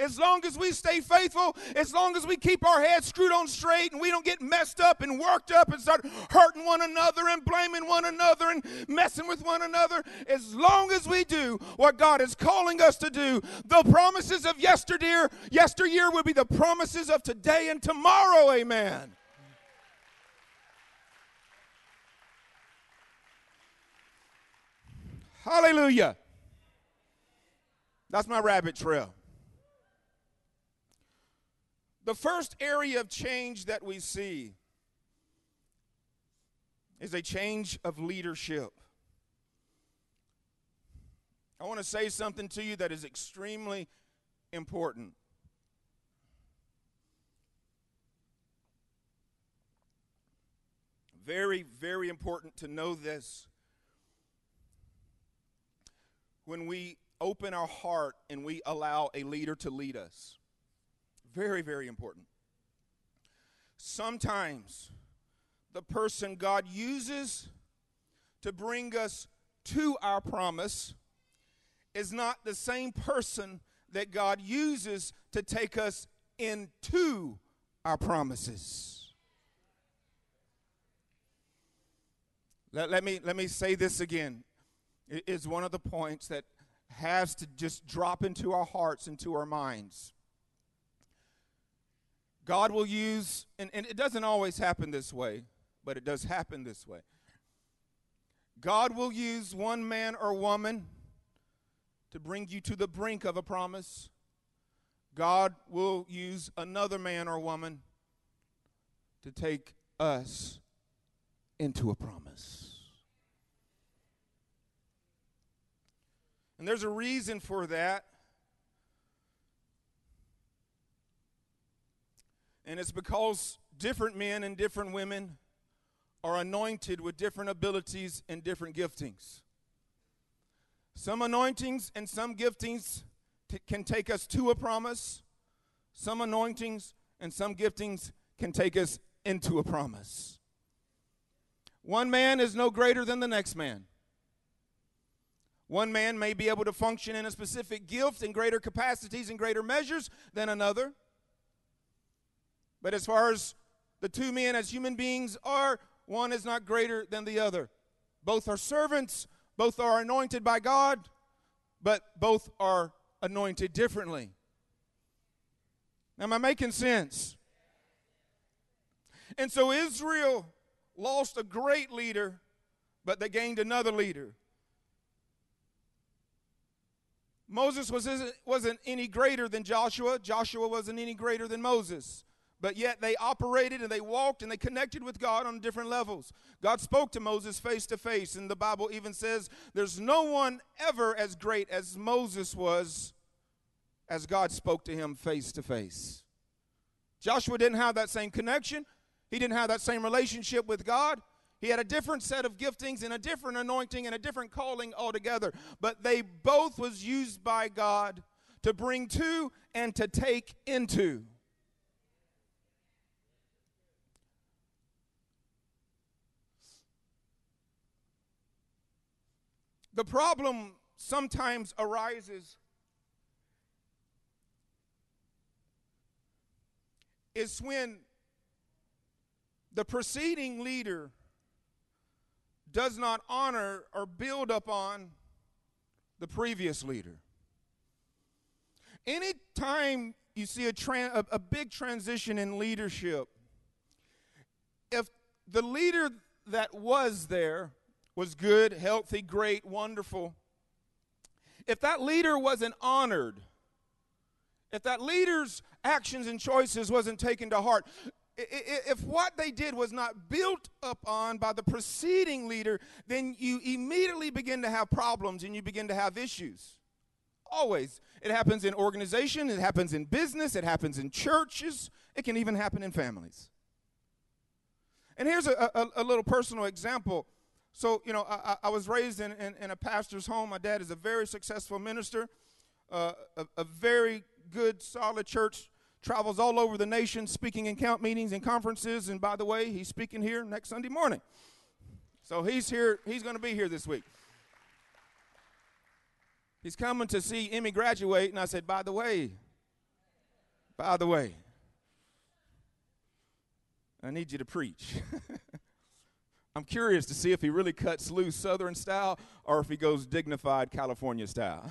as long as we stay faithful, as long as we keep our heads screwed on straight and we don't get messed up and worked up and start hurting one another and blaming one another and messing with one another, as long as we do what God is calling us to do, the promises of yesteryear will be the promises of today and tomorrow. Amen. Hallelujah. That's my rabbit trail. The first area of change that we see is a change of leadership. I want to say something to you that is extremely important. Very, very important to know this. When we open our heart and we allow a leader to lead us. Very, very important. Sometimes the person God uses to bring us to our promise is not the same person that God uses to take us into our promises. Let me say this again. It is one of the points that has to just drop into our hearts, into our minds. God will use, and it doesn't always happen this way, but it does happen this way. God will use one man or woman to bring you to the brink of a promise. God will use another man or woman to take us into a promise. And there's a reason for that. And it's because different men and different women are anointed with different abilities and different giftings. Some anointings and some giftings can take us to a promise. Some anointings and some giftings can take us into a promise. One man is no greater than the next man. One man may be able to function in a specific gift in greater capacities and greater measures than another. But as far as the two men as human beings are, one is not greater than the other. Both are servants, both are anointed by God, but both are anointed differently. Am I making sense? And so Israel lost a great leader, but they gained another leader. Moses wasn't any greater than Joshua. Joshua wasn't any greater than Moses. But yet they operated and they walked and they connected with God on different levels. God spoke to Moses face to face, and the Bible even says there's no one ever as great as Moses was as God spoke to him face to face. Joshua didn't have that same connection. He didn't have that same relationship with God. He had a different set of giftings and a different anointing and a different calling altogether. But they both was used by God to bring to and to take into. The problem sometimes arises is when the preceding leader does not honor or build upon the previous leader. Anytime you see a big transition in leadership, if the leader that was there was good, healthy, great, wonderful, if that leader wasn't honored, if that leader's actions and choices wasn't taken to heart, if what they did was not built upon by the preceding leader, then you immediately begin to have problems and you begin to have issues. Always. It happens in organization, it happens in business, it happens in churches, it can even happen in families. And here's a little personal example. So, I was raised in a pastor's home. My dad is a very successful minister, a very good, solid church. Travels all over the nation speaking in camp meetings and conferences. And by the way, he's speaking here next Sunday morning. So he's here. He's going to be here this week. He's coming to see Emmy graduate. And I said, by the way, By the way, I need you to preach. I'm curious to see if he really cuts loose Southern style or if he goes dignified California style.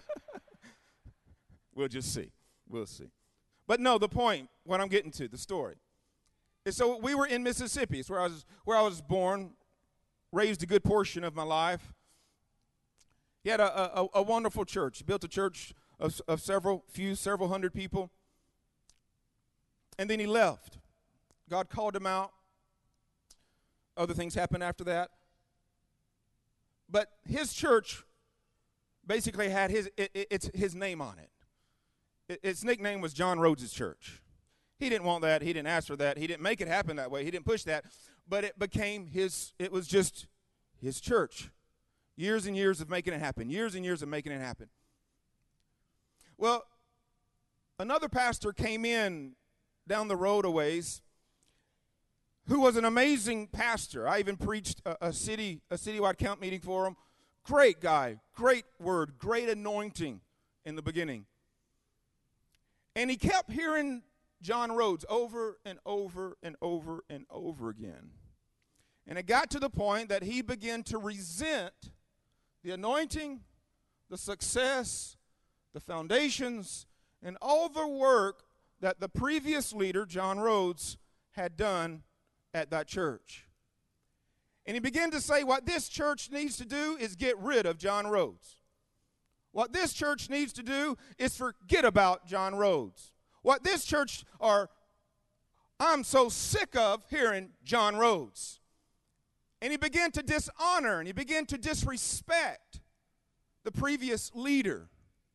We'll just see. We'll see. But no, the point, what I'm getting to, the story, is so we were in Mississippi. It's where I was born, raised a good portion of my life. He had a wonderful church. He built a church of several hundred people. And then he left. God called him out. Other things happened after that. But his church basically had his name on it. Its nickname was John Rhodes' Church. He didn't want that. He didn't ask for that. He didn't make it happen that way. He didn't push that. But it was just his church. Years and years of making it happen. Years and years of making it happen. Well, another pastor came in down the road a ways who was an amazing pastor. I even preached a citywide camp meeting for him. Great guy, great word, great anointing in the beginning. And he kept hearing John Rhodes over and over and over and over again. And it got to the point that he began to resent the anointing, the success, the foundations, and all the work that the previous leader, John Rhodes, had done at that church. And he began to say, what this church needs to do is get rid of John Rhodes. What this church needs to do is forget about John Rhodes. What this church I'm so sick of hearing John Rhodes. And he began to dishonor and he began to disrespect the previous leader.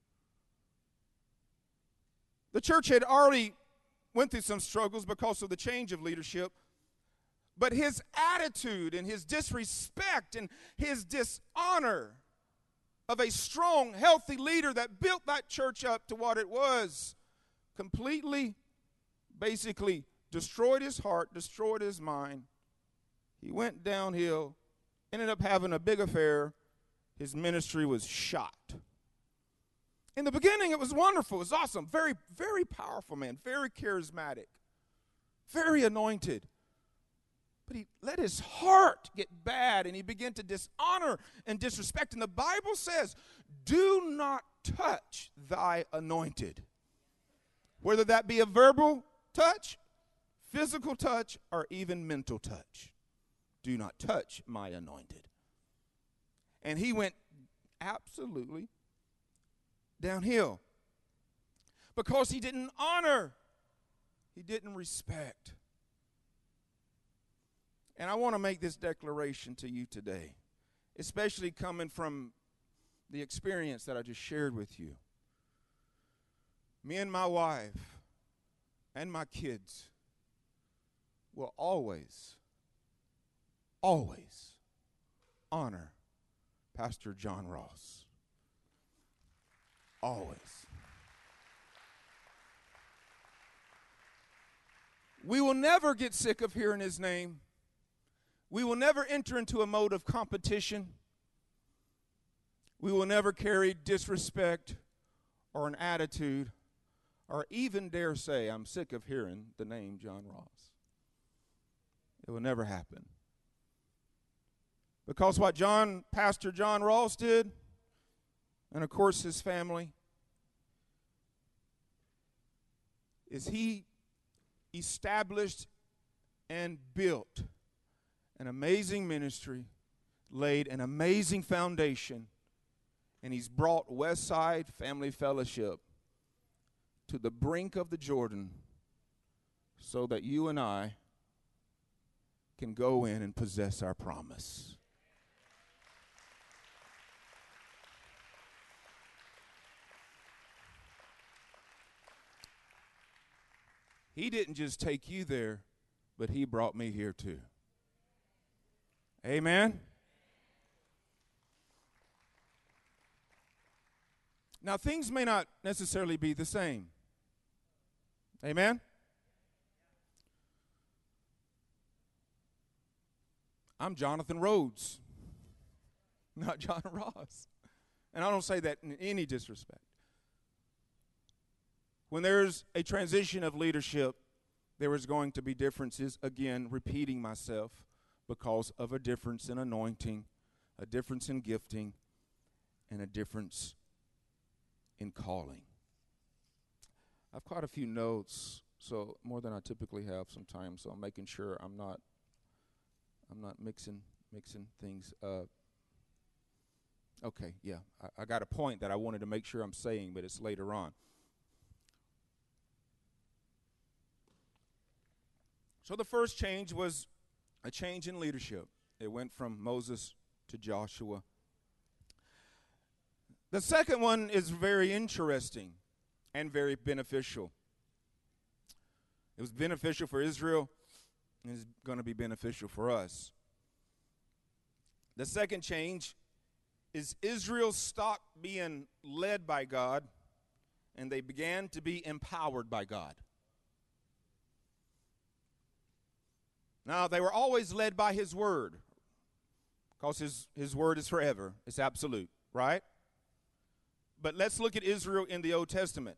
The church had already went through some struggles because of the change of leadership. But his attitude and his disrespect and his dishonor of a strong, healthy leader that built that church up to what it was completely, basically destroyed his heart, destroyed his mind. He went downhill, ended up having a big affair. His ministry was shot. In the beginning, it was wonderful. It was awesome. Very, very powerful man. Very charismatic. Very anointed. But he let his heart get bad, and he began to dishonor and disrespect. And the Bible says, do not touch thy anointed. Whether that be a verbal touch, physical touch, or even mental touch. Do not touch my anointed. And he went absolutely downhill because he didn't honor, he didn't respect. And I want to make this declaration to you today, especially coming from the experience that I just shared with you. Me and my wife and my kids will always honor Pastor John Ross. Always. We will never get sick of hearing his name. We will never enter into a mode of competition. We will never carry disrespect or an attitude or even dare say, I'm sick of hearing the name John Ross. It will never happen. Because what Pastor John Ross did, and of course his family, is he established and built an amazing ministry, laid an amazing foundation, and he's brought Westside Family Fellowship to the brink of the Jordan so that you and I can go in and possess our promise. He didn't just take you there, but he brought me here too. Amen? Now, things may not necessarily be the same. Amen? I'm Jonathan Rhodes, not John Ross. And I don't say that in any disrespect. When there's a transition of leadership, there is going to be differences, again, repeating myself, because of a difference in anointing, a difference in gifting, and a difference in calling. I've quite a few notes, so more than I typically have sometimes, so I'm making sure I'm not mixing things up. Okay, yeah, I got a point that I wanted to make sure I'm saying, but it's later on. So the first change was a change in leadership. It went from Moses to Joshua. The second one is very interesting and very beneficial. It was beneficial for Israel, and it's going to be beneficial for us. The second change is Israel stopped being led by God, and they began to be empowered by God. Now, they were always led by His Word, because His Word is forever. It's absolute, right? But let's look at Israel in the Old Testament.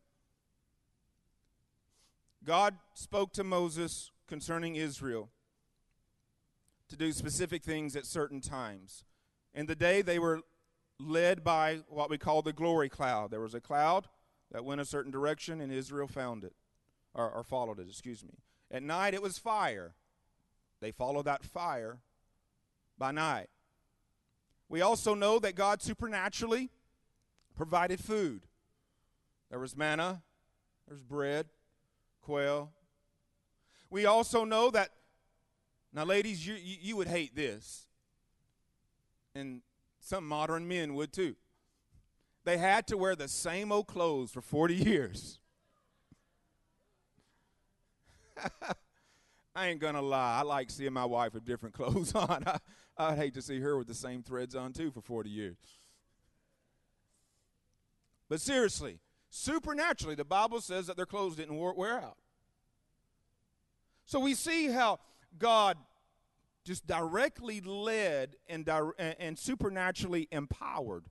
God spoke to Moses concerning Israel to do specific things at certain times. In the day, they were led by what we call the glory cloud. There was a cloud that went a certain direction, and Israel found it, or followed it, excuse me. At night, it was fire. They followed that fire by night. We also know that God supernaturally provided food. There was manna, there's bread, quail. We also know that, now ladies, you would hate this, and some modern men would too. They had to wear the same old clothes for 40 years. I ain't gonna lie, I like seeing my wife with different clothes on. I'd hate to see her with the same threads on too for 40 years. But seriously, supernaturally, the Bible says that their clothes didn't wear out. So we see how God just directly led and supernaturally empowered.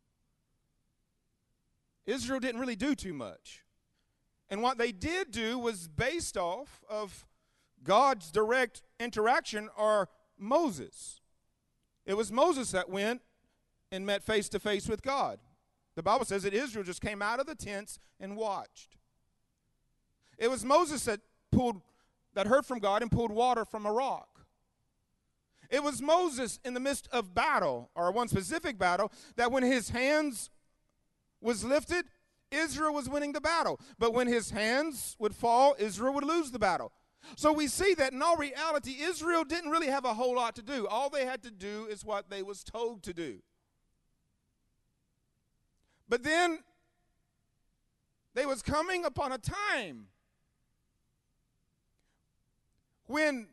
Israel didn't really do too much. And what they did do was based off of God's direct interaction, or Moses. It was Moses that went and met face to face with God. The Bible says that Israel just came out of the tents and watched. It was Moses that heard from God and pulled water from a rock. It was Moses in the midst of battle, or one specific battle, that when his hands was lifted, Israel was winning the battle. But when his hands would fall, Israel would lose the battle. So we see that in all reality, Israel didn't really have a whole lot to do. All they had to do is what they was told to do. But then they was coming upon a time when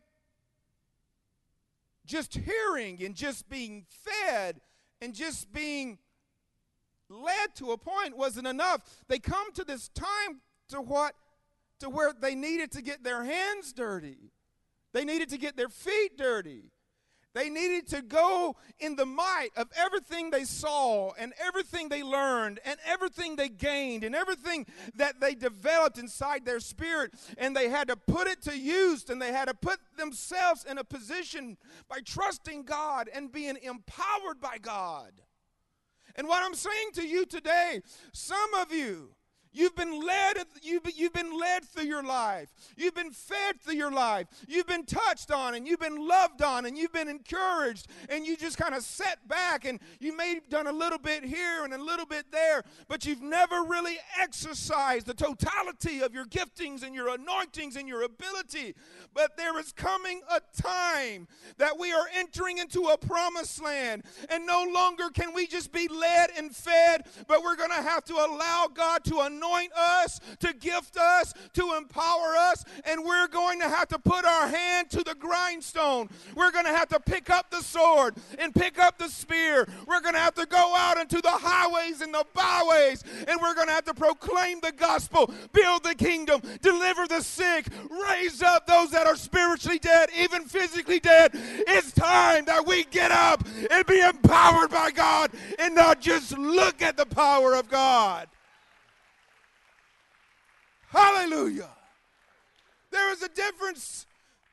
just hearing and just being fed and just being led to a point wasn't enough. They come to this time to where they needed to get their hands dirty. They needed to get their feet dirty. They needed to go in the might of everything they saw and everything they learned and everything they gained and everything that they developed inside their spirit, and they had to put it to use, and they had to put themselves in a position by trusting God and being empowered by God. And what I'm saying to you today, some of you, you've been led through your life. You've been fed through your life. You've been touched on, and you've been loved on, and you've been encouraged, and you just kind of sat back, and you may have done a little bit here and a little bit there, but you've never really exercised the totality of your giftings and your anointings and your ability. But there is coming a time that we are entering into a promised land, and no longer can we just be led and fed, but we're going to have to allow God to anoint us, to gift us, to empower us, and we're going to have to put our hand to the grindstone. We're going to have to pick up the sword and pick up the spear. We're going to have to go out into the highways and the byways, and we're going to have to proclaim the gospel, build the kingdom, deliver the sick, raise up those that are spiritually dead, even physically dead. It's time that we get up and be empowered by God and not just look at the power of God. Hallelujah. There is a difference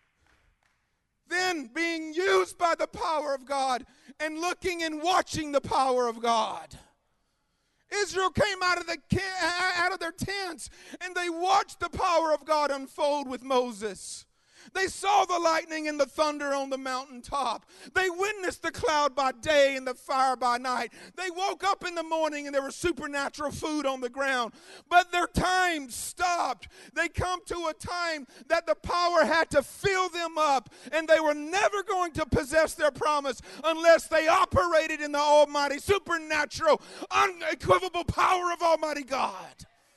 then being used by the power of God and looking and watching the power of God. Israel came out of their tents and they watched the power of God unfold with Moses. They saw the lightning and the thunder on the mountaintop. They witnessed the cloud by day and the fire by night. They woke up in the morning and there was supernatural food on the ground. But their time stopped. They come to a time that the power had to fill them up, and they were never going to possess their promise unless they operated in the almighty, supernatural, unequivocal power of Almighty God.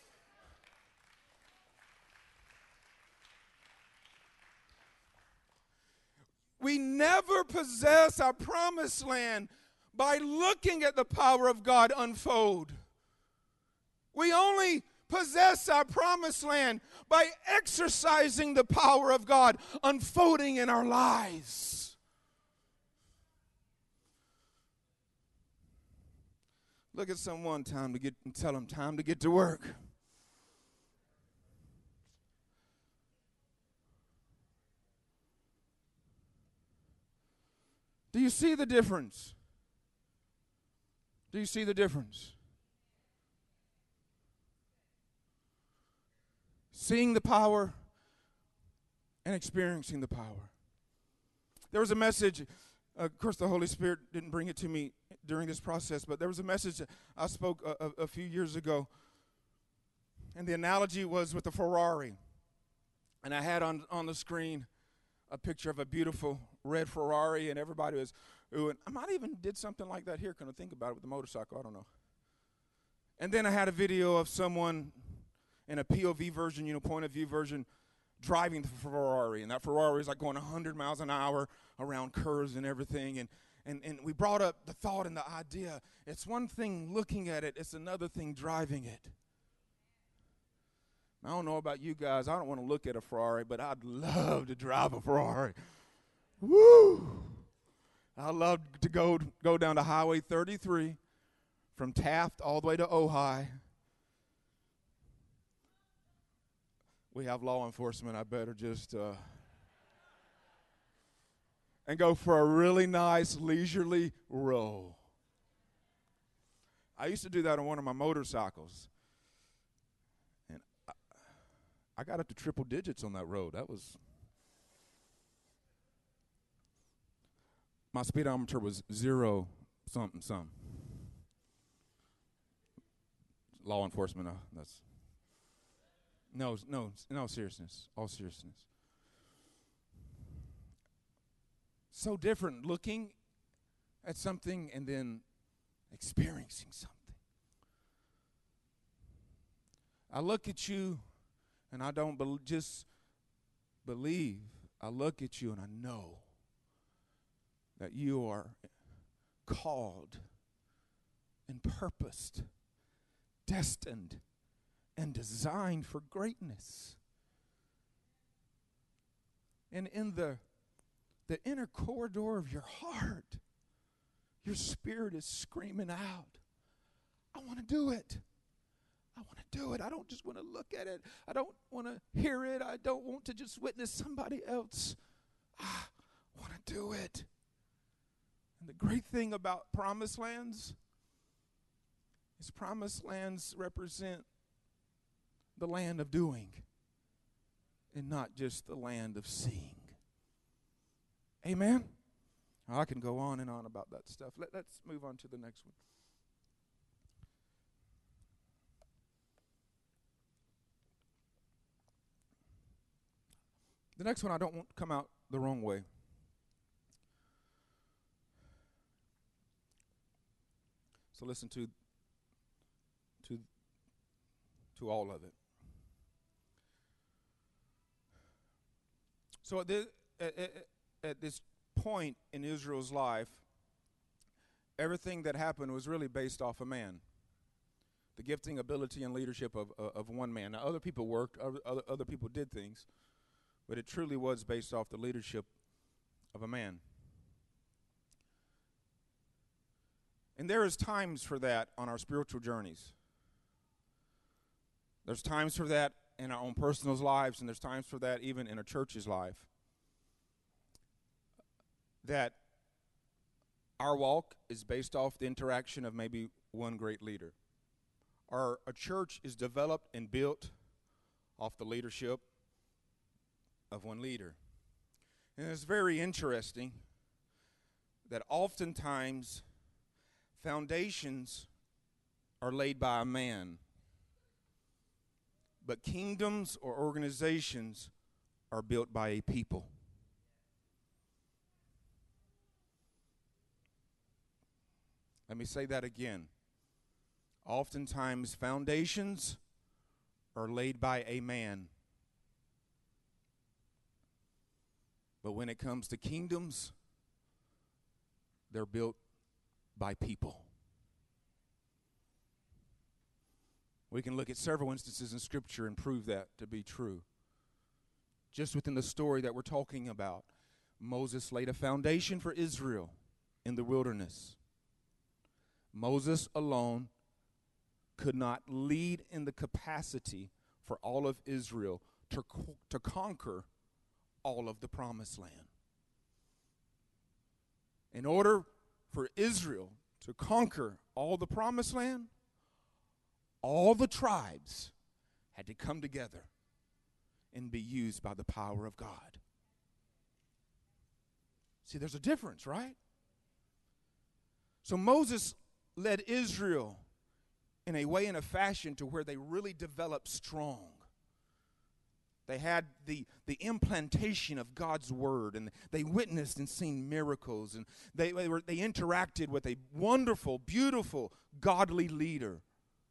We never possess our promised land by looking at the power of God unfold. We only possess our promised land by exercising the power of God unfolding in our lives. Look at someone and tell them time to get to work. Do you see the difference? Do you see the difference? Seeing the power and experiencing the power. There was a message, of course the Holy Spirit didn't bring it to me during this process, but there was a message that I spoke a few years ago, and the analogy was with a Ferrari. And I had on the screen a picture of a beautiful red Ferrari, and everybody was, ooh, and I might even did something like that here, can I think about it, with the motorcycle, I don't know. And then I had a video of someone in a POV version, point of view version, driving the Ferrari, and that Ferrari is like going 100 miles an hour around curves and everything, and we brought up the thought and the idea. It's one thing looking at it, it's another thing driving it. I don't know about you guys. I don't want to look at a Ferrari, but I'd love to drive a Ferrari. Woo! I love to go down to Highway 33 from Taft all the way to Ojai. We have law enforcement. I better just and go for a really nice leisurely roll. I used to do that on one of my motorcycles. I got up to triple digits on that road. My speedometer was 0 something. Law enforcement, that's no, seriousness, all seriousness. So different looking at something and then experiencing something. I look at you and I don't just believe. I look at you and I know that you are called and purposed, destined, and designed for greatness. And in the inner corridor of your heart, your spirit is screaming out, I want to do it. I want to do it. I don't just want to look at it. I don't want to hear it. I don't want to just witness somebody else. I want to do it. And the great thing about promised lands is promised lands represent the land of doing and not just the land of seeing. Amen? I can go on and on about that stuff. Let's move on to the next one. The next one I don't want to come out the wrong way. So listen to all of it. So at this point in Israel's life, everything that happened was really based off a man. The gifting, ability, and leadership of one man. Now, other people worked, other people did things, but it truly was based off the leadership of a man. And there is times for that on our spiritual journeys. There's times for that in our own personal lives, and there's times for that even in a church's life, that our walk is based off the interaction of maybe one great leader. Or a church is developed and built off the leadership of one leader. And it's very interesting that oftentimes foundations are laid by a man, but kingdoms or organizations are built by a people. Let me say that again. Oftentimes foundations are laid by a man, but when it comes to kingdoms, they're built by people. We can look at several instances in Scripture and prove that to be true. Just within the story that we're talking about, Moses laid a foundation for Israel in the wilderness. Moses alone could not lead in the capacity for all of Israel to conquer all of the promised land. In order for Israel to conquer all the promised land, all the tribes had to come together and be used by the power of God. See, there's a difference, right? So Moses led Israel in a way and a fashion to where they really developed strong. They had the implantation of God's word, and they witnessed and seen miracles, and they interacted with a wonderful, beautiful, godly leader.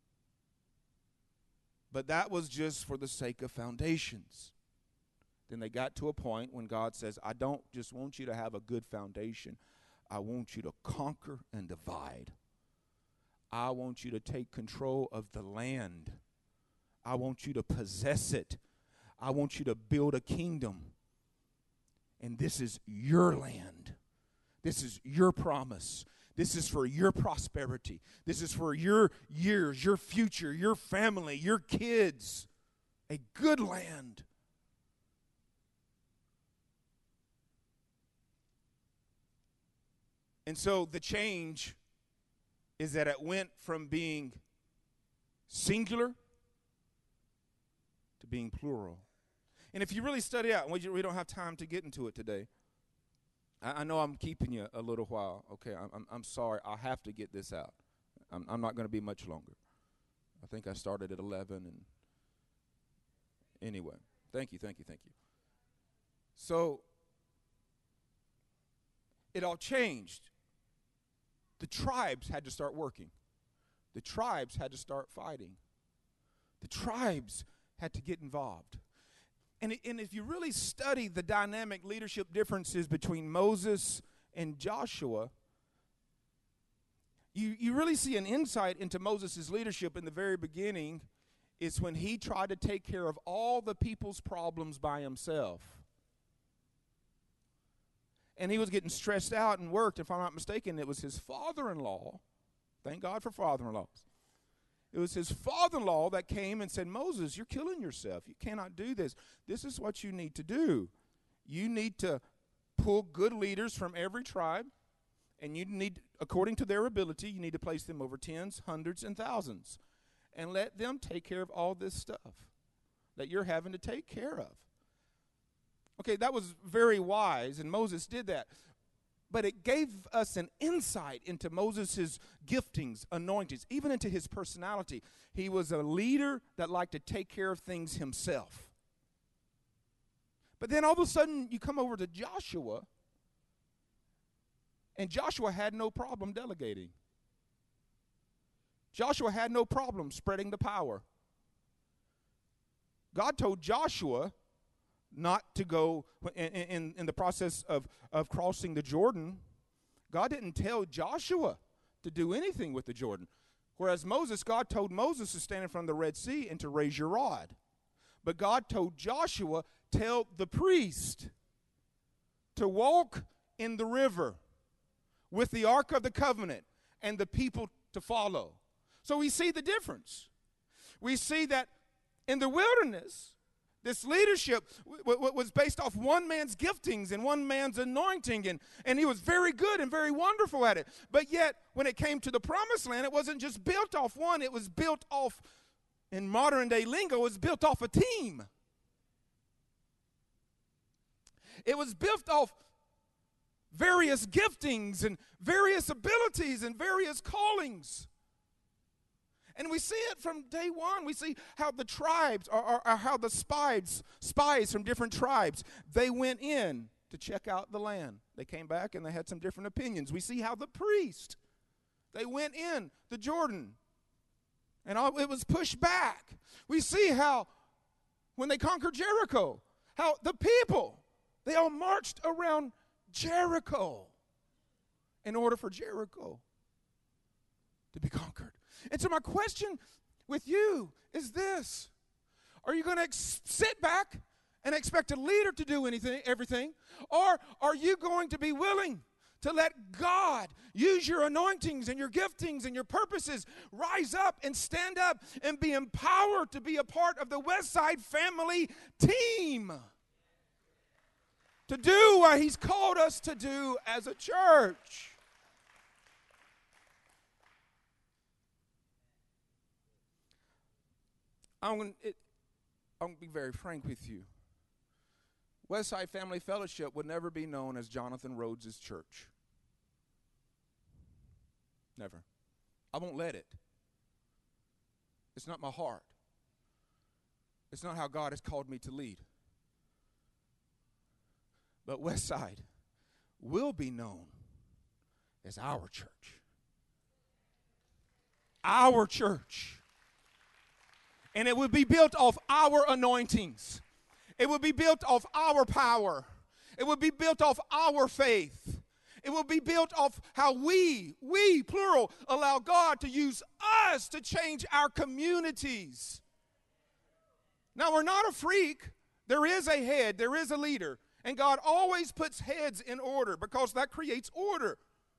But that was just for the sake of foundations. Then they got to a point when God says, I don't just want you to have a good foundation. I want you to conquer and divide. I want you to take control of the land. I want you to possess it. I want you to build a kingdom. And this is your land. This is your promise. This is for your prosperity. This is for your years, your future, your family, your kids. A good land. And so the change is that it went from being singular to being plural. And if you really study out, we don't have time to get into it today. I know I'm keeping you a little while. Okay, I'm sorry. I have to get this out. I'm not going to be much longer. I think I started at 11. And anyway, thank you. So it all changed. The tribes had to start working. The tribes had to start fighting. The tribes had to get involved. And if you really study the dynamic leadership differences between Moses and Joshua, you really see an insight into Moses' leadership in the very beginning is when he tried to take care of all the people's problems by himself. And he was getting stressed out and worked. If I'm not mistaken, it was his father-in-law. Thank God for father-in-laws. It was his father-in-law that came and said, Moses, you're killing yourself. You cannot do this. This is what you need to do. You need to pull good leaders from every tribe, and you need, according to their ability, you need to place them over tens, hundreds, and thousands, and let them take care of all this stuff that you're having to take care of. Okay, that was very wise, and Moses did that. But it gave us an insight into Moses' giftings, anointings, even into his personality. He was a leader that liked to take care of things himself. But then all of a sudden, you come over to Joshua, and Joshua had no problem delegating. Joshua had no problem spreading the power. God told Joshua not to go in the process of crossing the Jordan. God didn't tell Joshua to do anything with the Jordan. Whereas Moses, God told Moses to stand in front of the Red Sea and to raise your rod. But God told Joshua, tell the priest to walk in the river with the Ark of the Covenant and the people to follow. So we see the difference. We see that in the wilderness, this leadership was based off one man's giftings and one man's anointing, and he was very good and very wonderful at it. But yet, when it came to the promised land, it wasn't just built off one, it was built off, in modern day lingo, it was built off a team. It was built off various giftings and various abilities and various callings. And we see it from day one. We see how the tribes, or how the spies from different tribes, they went in to check out the land. They came back and they had some different opinions. We see how the priest, they went in the Jordan, and it was pushed back. We see how when they conquered Jericho, how the people, they all marched around Jericho in order for Jericho to be conquered. And so my question with you is this: are you going to sit back and expect a leader to do everything, or are you going to be willing to let God use your anointings and your giftings and your purposes rise up and stand up and be empowered to be a part of the Westside family team, to do what He's called us to do as a church? I'm going to be very frank with you. Westside Family Fellowship would never be known as Jonathan Rhodes' church. Never. I won't let it. It's not my heart. It's not how God has called me to lead. But Westside will be known as our church. Our church. And it will be built off our anointings. It will be built off our power. It will be built off our faith. It will be built off how we, plural, allow God to use us to change our communities. Now, we're not a freak. There is a head. There is a leader. And God always puts heads in order because that creates order.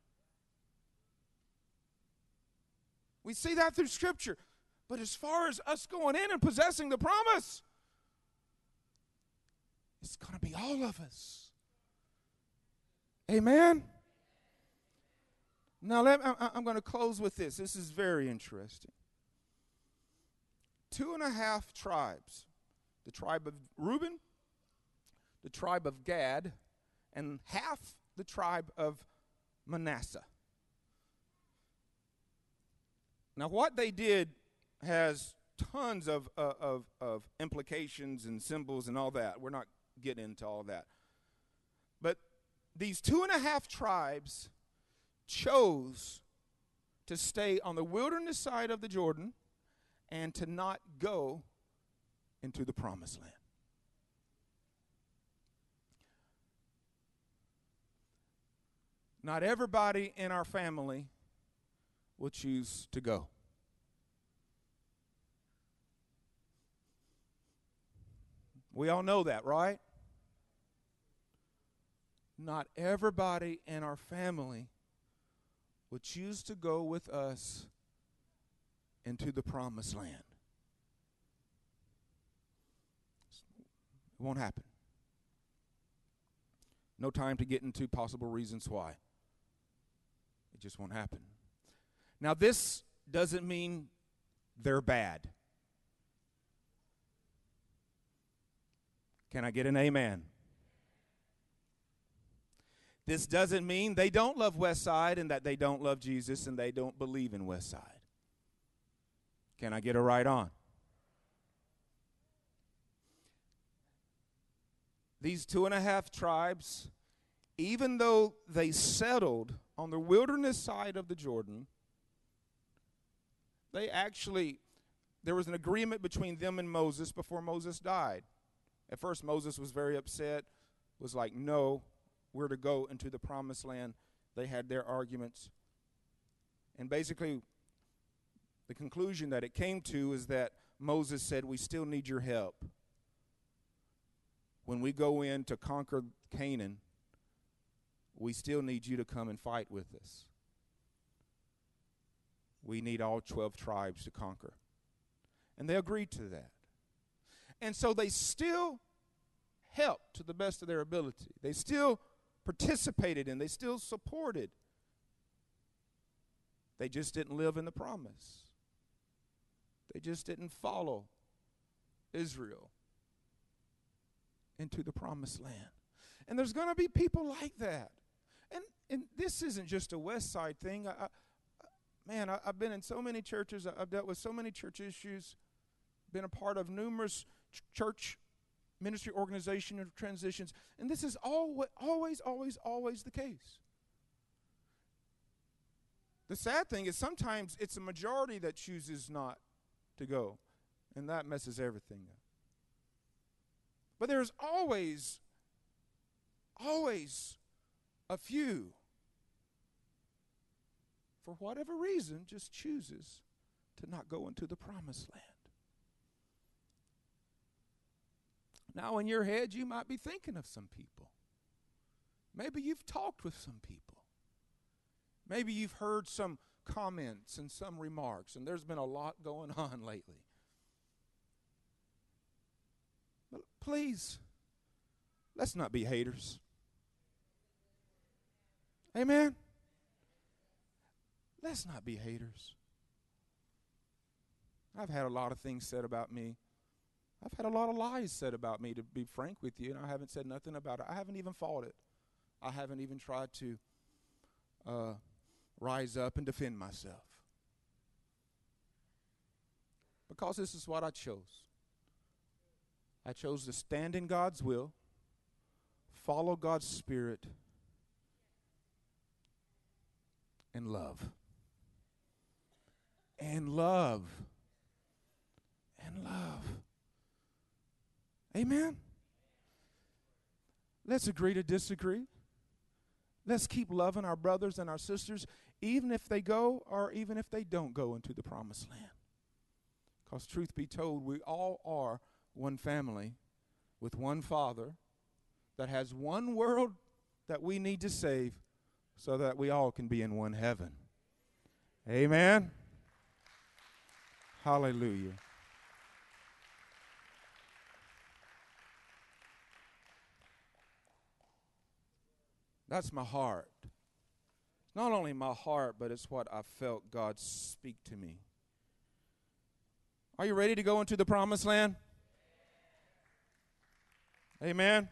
We see that through Scripture. But as far as us going in and possessing the promise, it's going to be all of us. Amen? Now, I'm going to close with this. This is very interesting. 2.5 tribes. The tribe of Reuben, the tribe of Gad, and half the tribe of Manasseh. Now, what they did has tons of implications and symbols and all that. We're not getting into all that. But these 2.5 tribes chose to stay on the wilderness side of the Jordan and to not go into the promised land. Not everybody in our family will choose to go. We all know that, right? Not everybody in our family will choose to go with us into the promised land. It won't happen. No time to get into possible reasons why. It just won't happen. Now, this doesn't mean they're bad. Can I get an amen? This doesn't mean they don't love Westside and that they don't love Jesus and they don't believe in Westside. Can I get a right on? These 2.5 tribes, even though they settled on the wilderness side of the Jordan, there was an agreement between them and Moses before Moses died. At first, Moses was very upset, was like, no, we're to go into the promised land. They had their arguments. And basically, the conclusion that it came to is that Moses said, we still need your help. When we go in to conquer Canaan, we still need you to come and fight with us. We need all 12 tribes to conquer. And they agreed to that. And so they still helped to the best of their ability. They still participated in, they still supported. They just didn't live in the promise. They just didn't follow Israel into the promised land. And there's going to be people like that. And this isn't just a West Side thing. I've been in so many churches. I've dealt with so many church issues, been a part of numerous church ministry organization and transitions. And this is always the case. The sad thing is sometimes it's a majority that chooses not to go, and that messes everything up. But there's always a few, for whatever reason, just chooses to not go into the promised land. Now, in your head, you might be thinking of some people. Maybe you've talked with some people. Maybe you've heard some comments and some remarks, and there's been a lot going on lately. But please, let's not be haters. Amen? Let's not be haters. I've had a lot of things said about me. I've had a lot of lies said about me, to be frank with you, and I haven't said nothing about it. I haven't even fought it. I haven't even tried to rise up and defend myself. Because this is what I chose. I chose to stand in God's will, follow God's Spirit, and love. And love. And love. Amen? Let's agree to disagree. Let's keep loving our brothers and our sisters, even if they go or even if they don't go into the promised land. Because truth be told, we all are one family with one Father that has one world that we need to save so that we all can be in one heaven. Amen? Hallelujah. That's my heart. Not only my heart, but it's what I felt God speak to me. Are you ready to go into the promised land? Amen.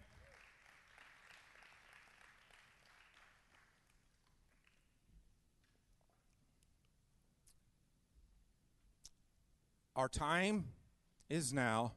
Our time is now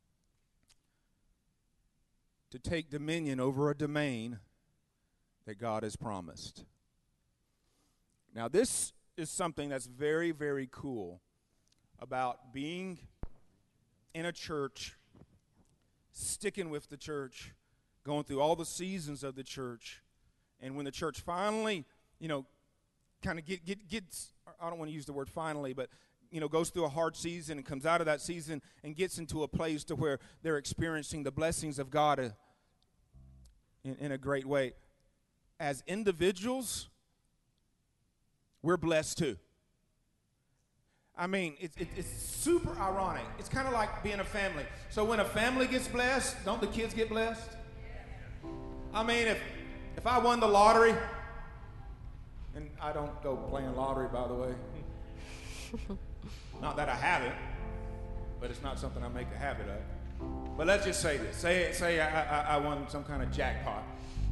to take dominion over a domain that God has promised. Now, this is something that's very, very cool about being in a church, sticking with the church, going through all the seasons of the church, and when the church finally, kind of gets, I don't want to use the word finally, but goes through a hard season and comes out of that season and gets into a place to where they're experiencing the blessings of God in a great way. As individuals, we're blessed too. I mean, it's super ironic. It's kind of like being a family. So when a family gets blessed, don't the kids get blessed? I mean, if I won the lottery, and I don't go playing lottery, by the way. Not that I haven't, but it's not something I make a habit of. But let's just say this. Say I won some kind of jackpot.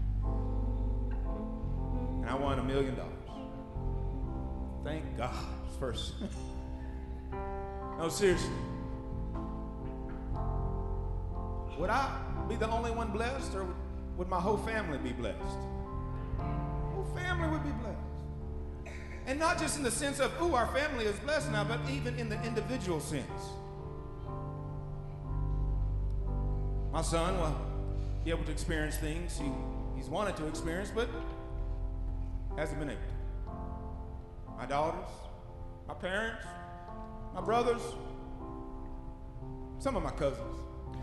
And I won $1 million. Thank God. First. No, seriously. Would I be the only one blessed, or would my whole family be blessed? The whole family would be blessed. And not just in the sense of, our family is blessed now, but even in the individual sense. My son will be able to experience things he's wanted to experience, but hasn't been able to. My daughters, my parents, my brothers, some of my cousins.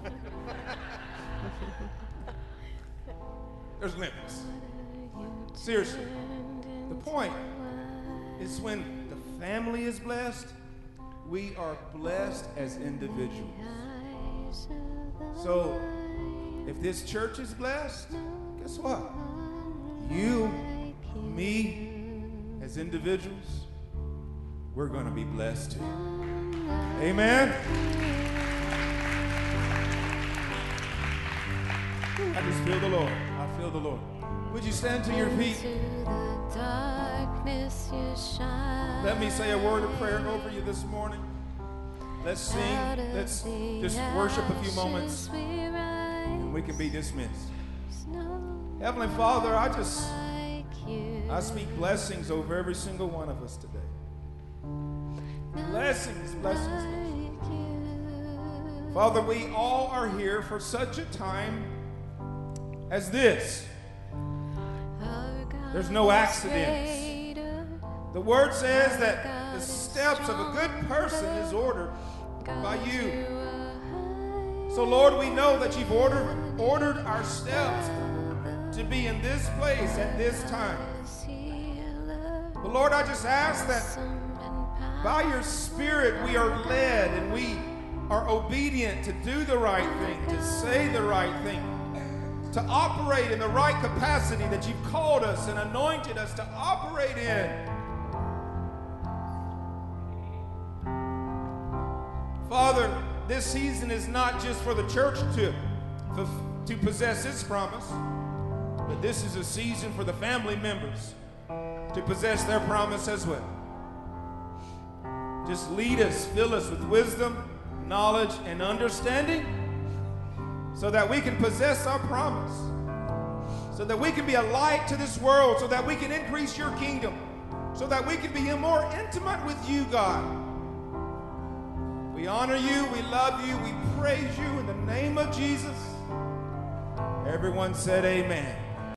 There's limits. Seriously. The point is when the family is blessed, we are blessed as individuals. So, if this church is blessed, guess what? You, me, as individuals, we're going to be blessed too. Amen? I just feel the Lord. I feel the Lord. Would you stand to your feet? Let me say a word of prayer over you this morning. Let's sing. Let's just worship a few moments, and we can be dismissed. Heavenly Father, I speak blessings over every single one of us today. Blessings, blessings, blessings. Father, we all are here for such a time as this. There's no accidents. The word says that the steps of a good person is ordered by you. So Lord, we know that you've ordered our steps to be in this place at this time. But Lord, I just ask that by your Spirit we are led and we are obedient to do the right thing, to say the right thing, to operate in the right capacity that you've called us and anointed us to operate in. Father, this season is not just for the church to possess its promise, but this is a season for the family members to possess their promise as well. Just lead us, fill us with wisdom, knowledge, and understanding so that we can possess our promise, so that we can be a light to this world, so that we can increase your kingdom, so that we can be more intimate with you, God. We honor you, we love you, we praise you in the name of Jesus. Everyone said amen.